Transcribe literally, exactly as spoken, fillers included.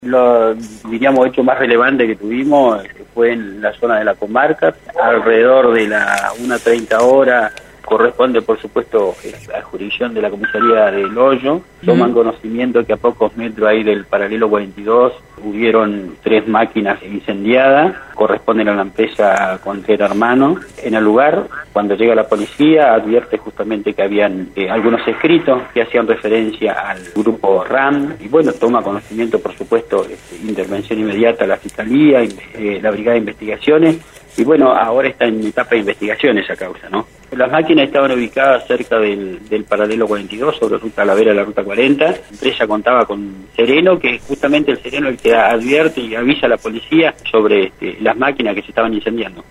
Lo, diríamos, hecho más relevante que tuvimos fue en la zona de la comarca, alrededor de la una treinta horas, corresponde por supuesto a la jurisdicción de la comisaría del Hoyo. Toman conocimiento que a pocos metros ahí del paralelo cuarenta y dos hubieron tres máquinas incendiadas, corresponden a la empresa Contreras Hermano. En el lugar, cuando llega la policía, advierte justamente que habían eh, algunos escritos que hacían referencia al grupo RAM, y bueno, toma conocimiento por supuesto, este, intervención inmediata a la Fiscalía, eh, la Brigada de Investigaciones, y bueno, ahora está en etapa de investigación esa causa, ¿no? Las máquinas estaban ubicadas cerca del, del paralelo cuarenta y dos, sobre ruta Lavera, la ruta cuarenta. La empresa contaba con Sereno, que es justamente el Sereno el que advierte y avisa a la policía sobre este, las máquinas que se estaban incendiando.